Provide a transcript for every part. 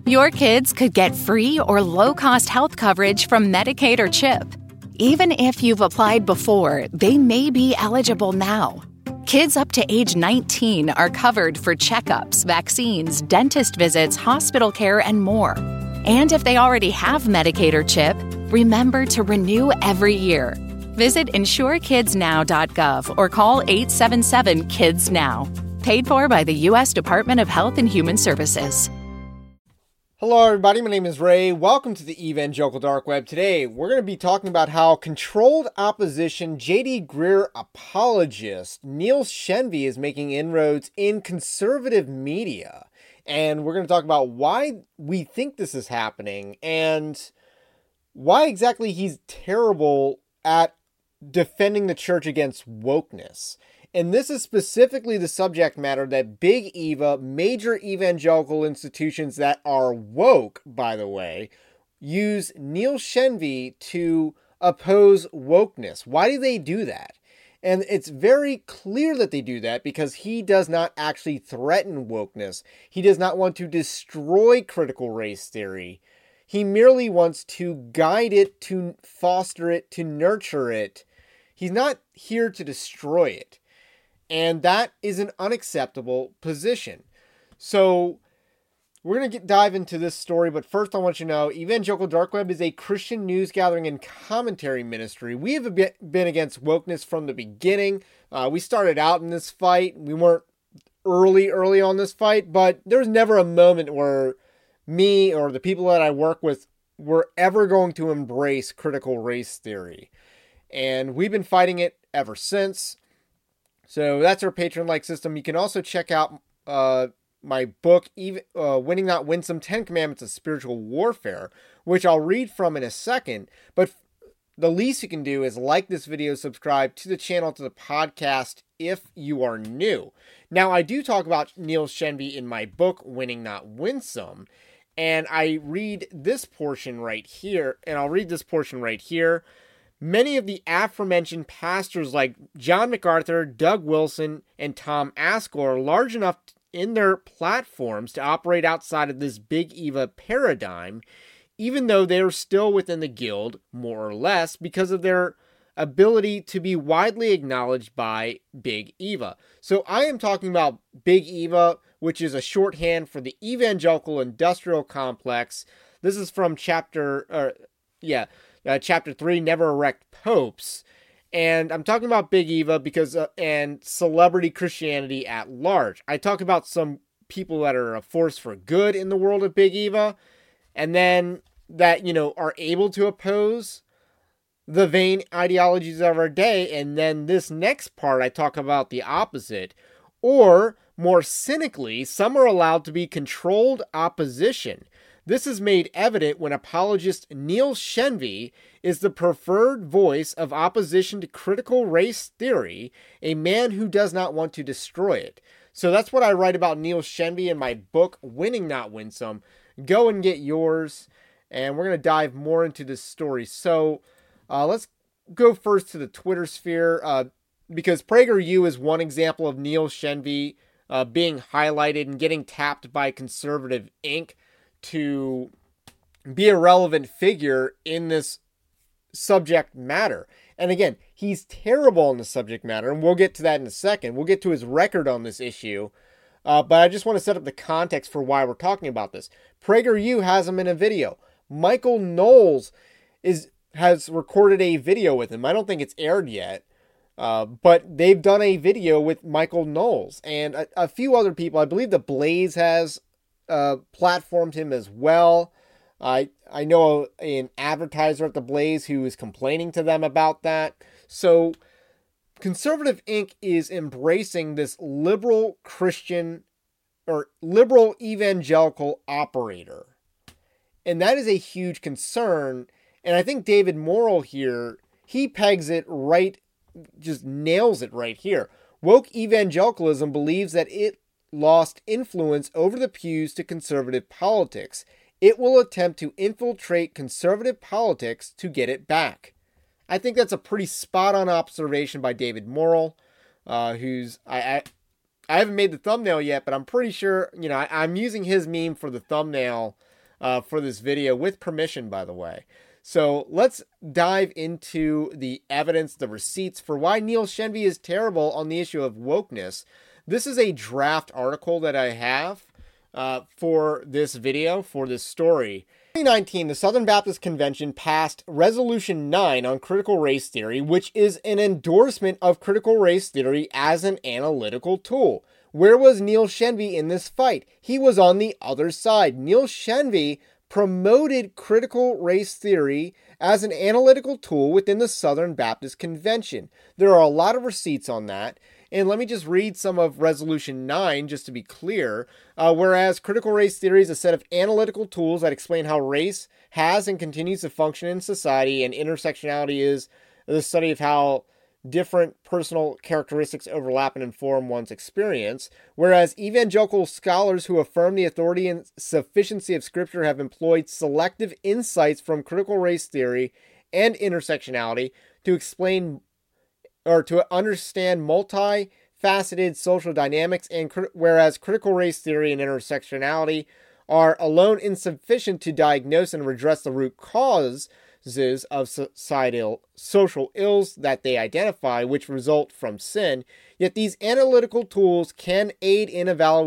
Your kids could get free or low-cost health coverage from Medicaid or CHIP. Even if you've applied before, they may be eligible now. Kids up to age 19 are covered for checkups, vaccines, dentist visits, hospital care, and more. And if they already have Medicaid or CHIP, remember to renew every year. Visit insurekidsnow.gov or call 877-KIDS-NOW. Paid for by the U.S. Department of Health and Human Services. Hello everybody, my name is Ray. Welcome to the Evangelical Dark Web. Today we're going to be talking about how controlled opposition J.D. Greear apologist Neil Shenvi is making inroads in conservative media. And we're going to talk about why we think this is happening and why exactly he's terrible at defending the church against wokeness. And this is specifically the subject matter that Big Eva, major evangelical institutions that are woke, by the way, use Neil Shenvi to oppose wokeness. Why do they do that? And it's very clear that they do that because he does not actually threaten wokeness. He does not want to destroy critical race theory. He merely wants to guide it, to foster it, to nurture it. He's not here to destroy it. And that is an unacceptable position. So we're going to dive into this story, but first I want you to know Evangelical Dark Web is a Christian news gathering and commentary ministry. We have been against wokeness from the beginning. We started out in this fight. We weren't early on this fight, but there was never a moment where me or the people that I work with were ever going to embrace critical race theory. And we've been fighting it ever since. So that's our Patreon-like system. You can also check out my book, Winning Not Winsome, 10 Commandments of Spiritual Warfare, which I'll read from in a second. But the least you can do is like this video, subscribe to the channel, to the podcast, if you are new. Now, I do talk about Neil Shenvi in my book, Winning Not Winsome, and I read this portion right here, and I'll read this portion right here. Many of the aforementioned pastors like John MacArthur, Doug Wilson, and Tom Ascol are large enough in their platforms to operate outside of this Big Eva paradigm, even though they are still within the guild, more or less, because of their ability to be widely acknowledged by Big Eva. So I am talking about Big Eva, which is a shorthand for the Evangelical Industrial Complex. This is from Chapter 3, Never Erect Popes. And I'm talking about Big Eva because, and celebrity Christianity at large. I talk about some people that are a force for good in the world of Big Eva, and then that, are able to oppose the vain ideologies of our day. And then this next part, I talk about the opposite. Or, more cynically, some are allowed to be controlled opposition. This is made evident when apologist Neil Shenvi is the preferred voice of opposition to critical race theory, a man who does not want to destroy it. So that's what I write about Neil Shenvi in my book, Winning Not Winsome. Go and get yours, and we're going to dive more into this story. So let's go first to the Twitter sphere, because PragerU is one example of Neil Shenvi being highlighted and getting tapped by Conservative Inc. to be a relevant figure in this subject matter. And again, he's terrible on the subject matter, and we'll get to that in a second. We'll get to his record on this issue, but I just want to set up the context for why we're talking about this. PragerU has him in a video. Michael Knowles has recorded a video with him. I don't think it's aired yet, but they've done a video with Michael Knowles and a few other people. I believe the Blaze has platformed him as well. I know an advertiser at the Blaze who is complaining to them about that. So Conservative Inc. is embracing this liberal Christian or liberal evangelical operator. And that is a huge concern. And I think David Morrill here, he pegs it right, just nails it right here. Woke evangelicalism believes that it lost influence over the pews to conservative politics. It will attempt to infiltrate conservative politics to get it back. I think that's a pretty spot-on observation by David Morrill, who's I haven't made the thumbnail yet, but I'm pretty sure, I'm using his meme for the thumbnail for this video, with permission, by the way. So let's dive into the evidence, the receipts for why Neil Shenvi is terrible on the issue of wokeness. This is a draft article that I have for this video, for this story. In 2019, the Southern Baptist Convention passed Resolution 9 on critical race theory, which is an endorsement of critical race theory as an analytical tool. Where was Neil Shenvi in this fight? He was on the other side. Neil Shenvi promoted critical race theory as an analytical tool within the Southern Baptist Convention. There are a lot of receipts on that. And let me just read some of Resolution 9, just to be clear. Whereas critical race theory is a set of analytical tools that explain how race has and continues to function in society, and intersectionality is the study of how different personal characteristics overlap and inform one's experience. Whereas evangelical scholars who affirm the authority and sufficiency of Scripture have employed selective insights from critical race theory and intersectionality to explain or to understand multifaceted social dynamics, and whereas critical race theory and intersectionality are alone insufficient to diagnose and redress the root causes of societal social ills that they identify, which result from sin. Yet these analytical tools can aid in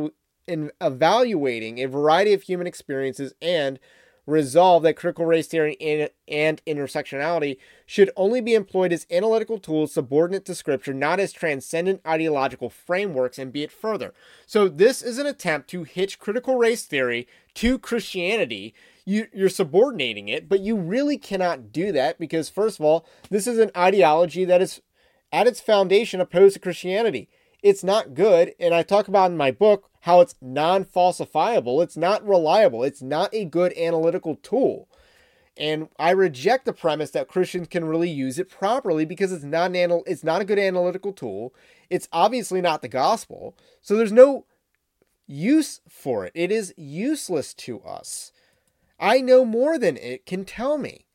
evaluating a variety of human experiences and resolve that critical race theory and intersectionality should only be employed as analytical tools subordinate to Scripture, not as transcendent ideological frameworks, and be it further. So this is an attempt to hitch critical race theory to Christianity. You're subordinating it, but you really cannot do that because, first of all, this is an ideology that is at its foundation opposed to Christianity. It's not good, and I talk about in my book how it's non-falsifiable, it's not reliable, it's not a good analytical tool. And I reject the premise that Christians can really use it properly because it's not a good analytical tool. It's obviously not the gospel, so there's no use for it. It is useless to us. I know more than it can tell me.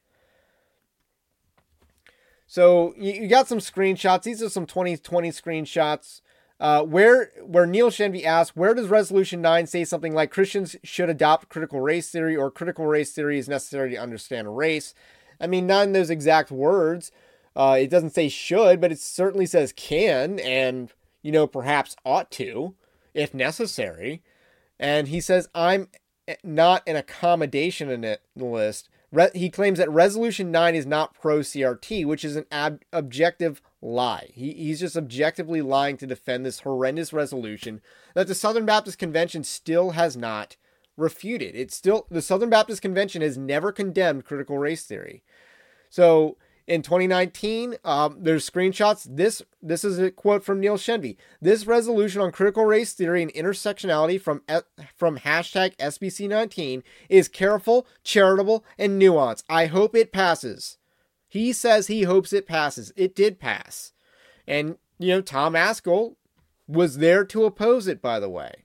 So you got some screenshots. These are some 2020 screenshots where Neil Shenvi asks, where does Resolution 9 say something like Christians should adopt critical race theory or critical race theory is necessary to understand race? I mean, not in those exact words. It doesn't say should, but it certainly says can and, perhaps ought to, if necessary. And he says, I'm not an accommodationalist. He claims that Resolution 9 is not pro-CRT, which is an objective lie. He's just objectively lying to defend this horrendous resolution that the Southern Baptist Convention still has not refuted. The Southern Baptist Convention has never condemned critical race theory. So in 2019, there's screenshots. This is a quote from Neil Shenvi. This resolution on critical race theory and intersectionality from hashtag SBC19 is careful, charitable, and nuanced. I hope it passes. He says he hopes it passes. It did pass. And, Tom Ascol was there to oppose it, by the way.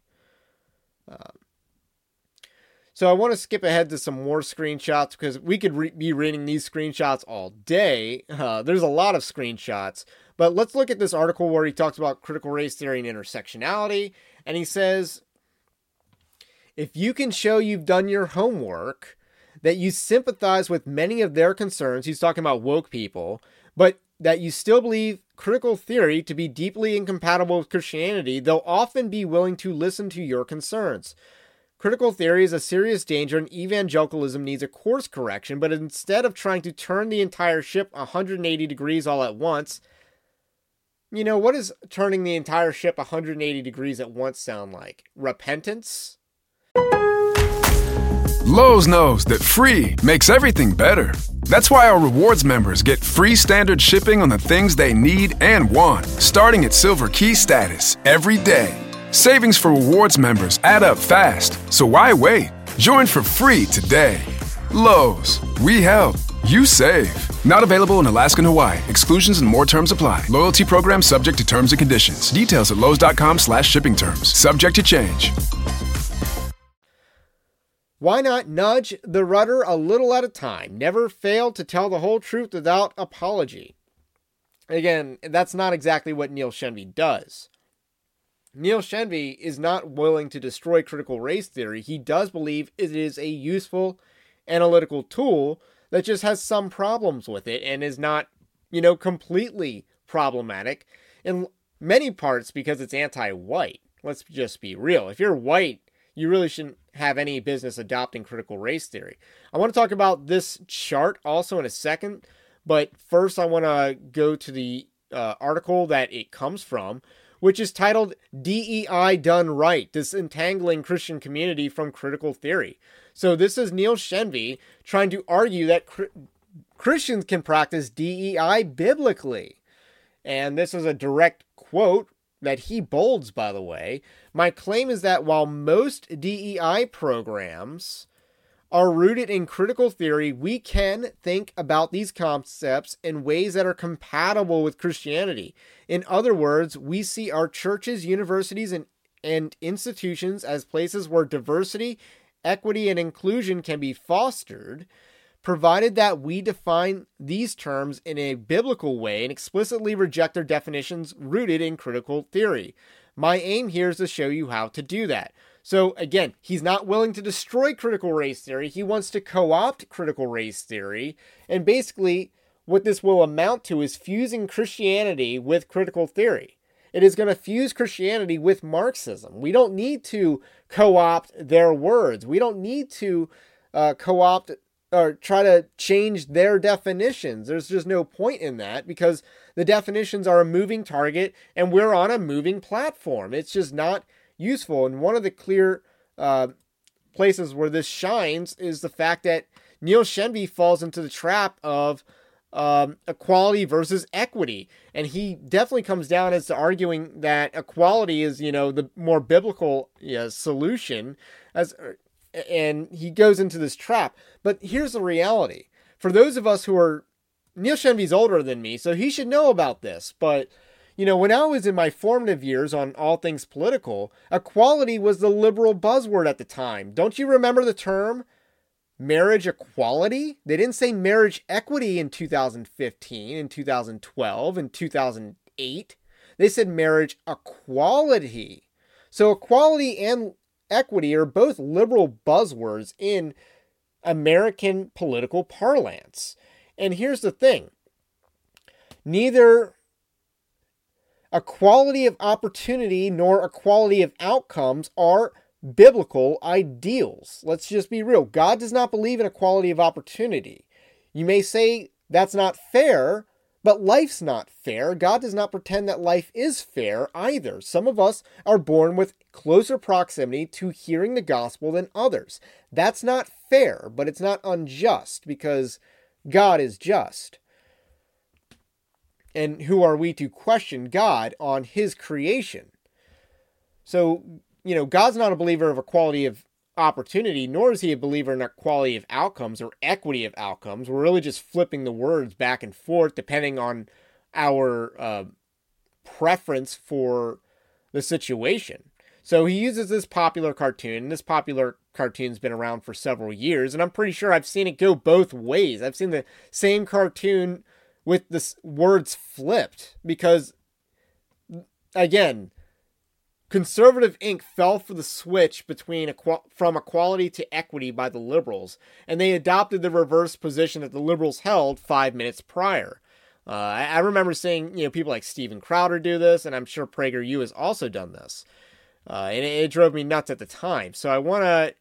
So I want to skip ahead to some more screenshots because we could be reading these screenshots all day. There's a lot of screenshots. But let's look at this article where he talks about critical race theory and intersectionality. And he says, if you can show you've done your homework, that you sympathize with many of their concerns, he's talking about woke people, but that you still believe critical theory to be deeply incompatible with Christianity, they'll often be willing to listen to your concerns. Critical theory is a serious danger and evangelicalism needs a course correction, but instead of trying to turn the entire ship 180 degrees all at once, what does turning the entire ship 180 degrees at once sound like? Repentance? Lowe's knows that free makes everything better. That's why our rewards members get free standard shipping on the things they need and want, starting at Silver Key status every day. Savings for rewards members add up fast, so why wait? Join for free today. Lowe's, we help, you save. Not available in Alaska and Hawaii. Exclusions and more terms apply. Loyalty program subject to terms and conditions. Details at lowes.com/shipping terms. Subject to change. Why not nudge the rudder a little at a time? Never fail to tell the whole truth without apology. Again, that's not exactly what Neil Shenvi does. Neil Shenvi is not willing to destroy critical race theory. He does believe it is a useful analytical tool that just has some problems with it and is not, completely problematic in many parts because it's anti-white. Let's just be real. If you're white, you really shouldn't have any business adopting critical race theory. I want to talk about this chart also in a second, but first I want to go to the article that it comes from, which is titled DEI Done Right, Disentangling Christian Community from Critical Theory. So this is Neil Shenvi trying to argue that Christians can practice DEI biblically. And this is a direct quote that he bolds, by the way. My claim is that while most DEI programs are rooted in critical theory, we can think about these concepts in ways that are compatible with Christianity. In other words, we see our churches, universities, and institutions as places where diversity, equity, and inclusion can be fostered, provided that we define these terms in a biblical way and explicitly reject their definitions rooted in critical theory. My aim here is to show you how to do that. So again, he's not willing to destroy critical race theory. He wants to co-opt critical race theory. And basically, what this will amount to is fusing Christianity with critical theory. It is going to fuse Christianity with Marxism. We don't need to co-opt their words. We don't need to co-opt or try to change their definitions. There's just no point in that because the definitions are a moving target and we're on a moving platform. It's just not useful. And one of the clear places where this shines is the fact that Neil Shenvi falls into the trap of equality versus equity. And he definitely comes down as to arguing that equality is, the more biblical solution, and he goes into this trap. But here's the reality. For those of us who are, Neil Shenvi's older than me, so he should know about this. But, when I was in my formative years on all things political, equality was the liberal buzzword at the time. Don't you remember the term marriage equality? They didn't say marriage equity in 2015, in 2012, in 2008. They said marriage equality. So equality and equity are both liberal buzzwords in American political parlance. And here's the thing. Neither equality of opportunity nor equality of outcomes are biblical ideals. Let's just be real. God does not believe in equality of opportunity. You may say that's not fair, but life's not fair. God does not pretend that life is fair either. Some of us are born with closer proximity to hearing the gospel than others. That's not fair, but it's not unjust because God is just. And who are we to question God on his creation? So, God's not a believer of equality of opportunity, nor is he a believer in equality of outcomes or equity of outcomes. We're really just flipping the words back and forth depending on our preference for the situation. So he uses this popular cartoon, and this popular cartoon's been around for several years, and I'm pretty sure I've seen it go both ways. I've seen the same cartoon with the words flipped because, again, Conservative Inc. fell for the switch from equality to equity by the liberals, and they adopted the reverse position that the liberals held 5 minutes prior. I remember seeing people like Steven Crowder do this, and I'm sure PragerU has also done this. And it drove me nuts at the time. So I want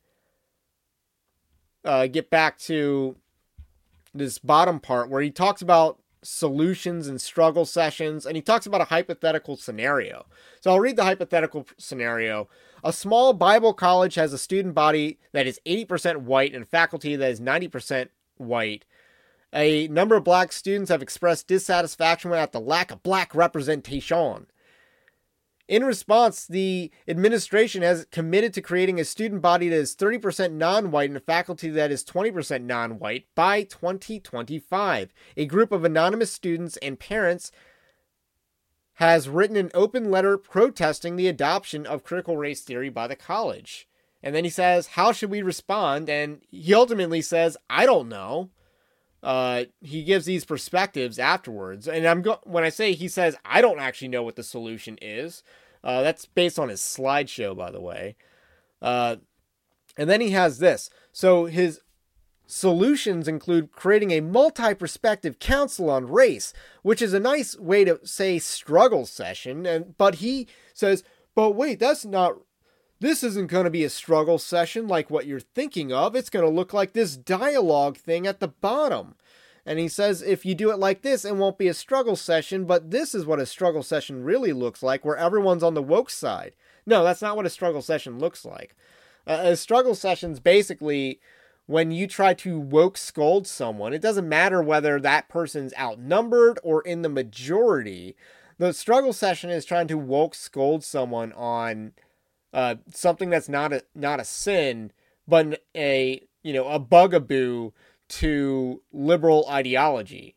to get back to this bottom part where he talks about solutions and struggle sessions, and he talks about a hypothetical scenario. So I'll read the hypothetical scenario. A small Bible college has a student body that is 80% white and a faculty that is 90% white. A number of black students have expressed dissatisfaction at the lack of black representation. In response, the administration has committed to creating a student body that is 30% non-white and a faculty that is 20% non-white by 2025. A group of anonymous students and parents has written an open letter protesting the adoption of critical race theory by the college. And then he says, how should we respond? And he ultimately says, I don't know. He gives these perspectives afterwards. And when I say he says, I don't actually know what the solution is. That's based on his slideshow, by the way. And then he has this. So his solutions include creating a multi-perspective council on race, which is a nice way to say struggle session. But he says, but wait, this isn't going to be a struggle session like what you're thinking of. It's going to look like this dialogue thing at the bottom. And he says, if you do it like this, it won't be a struggle session, but this is what a struggle session really looks like, where everyone's on the woke side. No, that's not what a struggle session looks like. A struggle session's basically when you try to woke scold someone. It doesn't matter whether that person's outnumbered or in the majority. The struggle session is trying to woke scold someone on something that's not a sin, but a bugaboo to liberal ideology.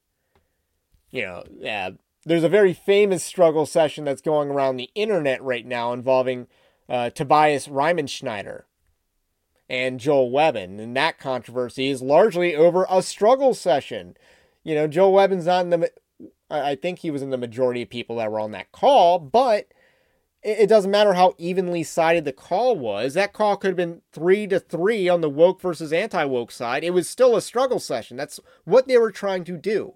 There's a very famous struggle session that's going around the internet right now involving Tobias Riemenschneider and Joel Webbin, and that controversy is largely over a struggle session. Joel Webbin's not I think he was in the majority of people that were on that call, but it doesn't matter how evenly sided the call was. That call could have been 3-3 on the woke versus anti-woke side. It was still a struggle session. That's what they were trying to do.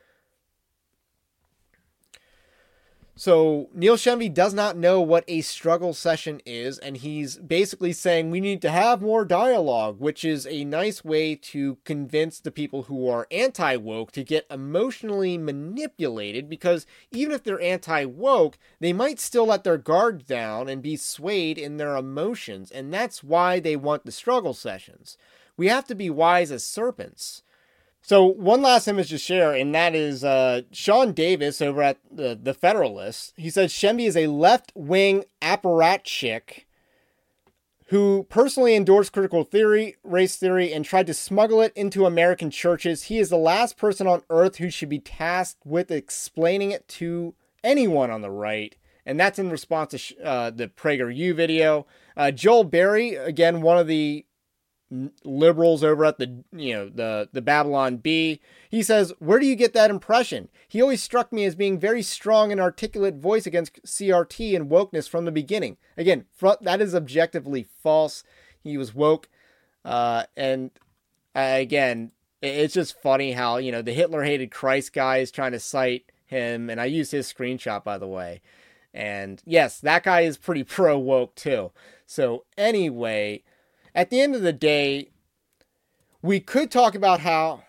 So Neil Shenvi does not know what a struggle session is, and he's basically saying we need to have more dialogue, which is a nice way to convince the people who are anti-woke to get emotionally manipulated, because even if they're anti-woke, they might still let their guard down and be swayed in their emotions, and that's why they want the struggle sessions. We have to be wise as serpents. So one last image to share, and that is Sean Davis over at the Federalist. He says Shenvi is a left-wing apparatchik who personally endorsed critical theory, race theory, and tried to smuggle it into American churches. He is the last person on earth who should be tasked with explaining it to anyone on the right. And that's in response to the PragerU video. Joel Berry, again, one of the liberals over at the Babylon Bee. He says, where do you get that impression? He always struck me as being very strong and articulate voice against CRT and wokeness from the beginning. Again, that is objectively false. He was woke. Again, it's just funny how, the Hitler hated Christ guy is trying to cite him. And I used his screenshot, by the way. And yes, that guy is pretty pro woke too. So anyway, at the end of the day, we could talk about how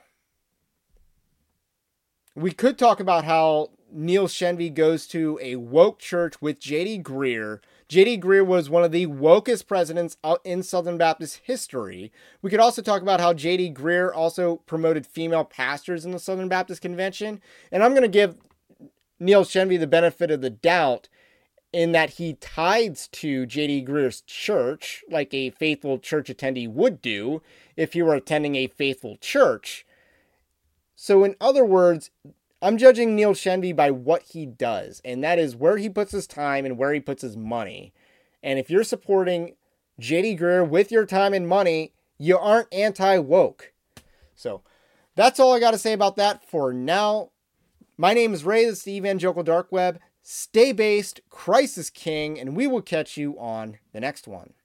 Neil Shenvi goes to a woke church with J.D. Greear. J.D. Greear was one of the wokest presidents in Southern Baptist history. We could also talk about how J.D. Greear also promoted female pastors in the Southern Baptist Convention. And I'm going to give Neil Shenvi the benefit of the doubt in that he tithes to J.D. Greear's church, like a faithful church attendee would do if he were attending a faithful church. So in other words, I'm judging Neil Shenvi by what he does, and that is where he puts his time and where he puts his money. And if you're supporting J.D. Greear with your time and money, you aren't anti-woke. So that's all I got to say about that for now. My name is Ray, this is the Evangelical Dark Web. Stay based, Christ is King, and we will catch you on the next one.